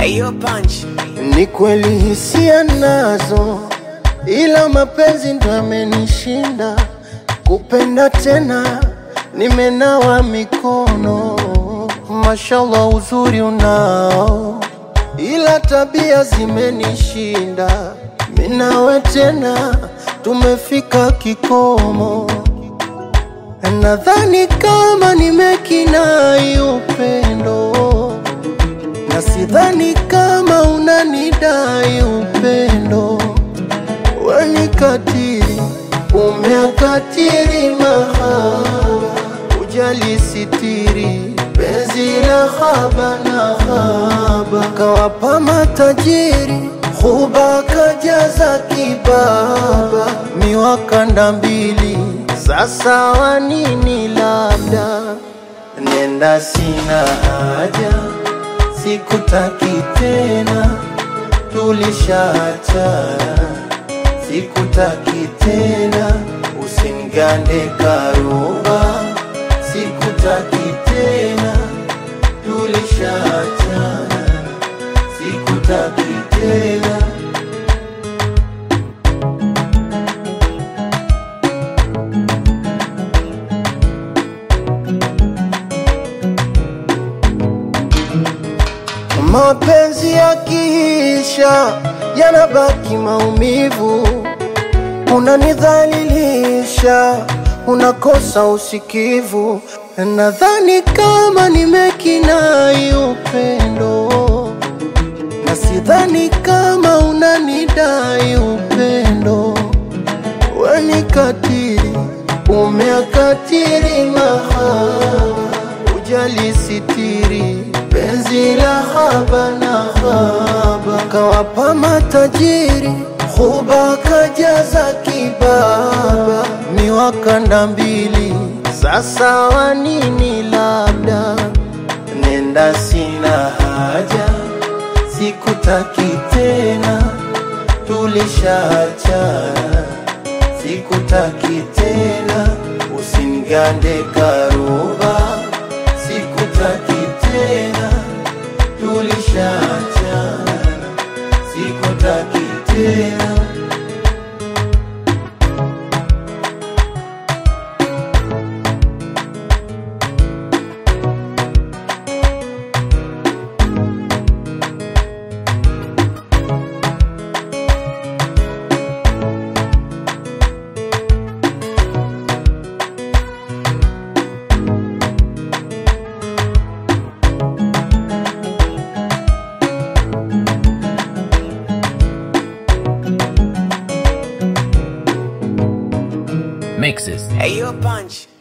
Ayo punch. Ni kweli hisia nazo, ila mapenzi ndo yamenishinda. Kupenda tena nimenawa mikono. Mashallah uzuri unao, ila tabia zimenishinda. Mimi nawe tena tumefika kikomo. Nadhani kama nimekinai upendo, na sidhani kama unanidai upendo. Wewe ni katili, umeakatili mahaba, ujali sitiri penzi la haba na haba. Kawapa matajiri huba kajaza kibaba, miwakanda mbili sasa wanini labda. Nenda sina haja, sikutaki tena, tulishaachana. Sikutaki tena, usinigande karuba. Sikutaki tena, tulishaachana. Sikutaki tena. Mapenzi yakiisha yanabaki maumivu. Unanidhalilisha, unakosa usikivu. Nadhani kama nimekinai upendo, na sidhani kama unanidai upendo. Wewe ni katili, umeakatili mahaba, ujali sitiri penzi la haba na haba. Kawapa matajiri huba kajaza kibaba, miwakanda mbili sasa wanini labda. Nenda sina haja, sikutaki tena, tulishaachana. Sikutaki tena, usinigande karuba. Sikutaki tena, tulishaachana. Sikutaki tena. Mixes. Ayo punch.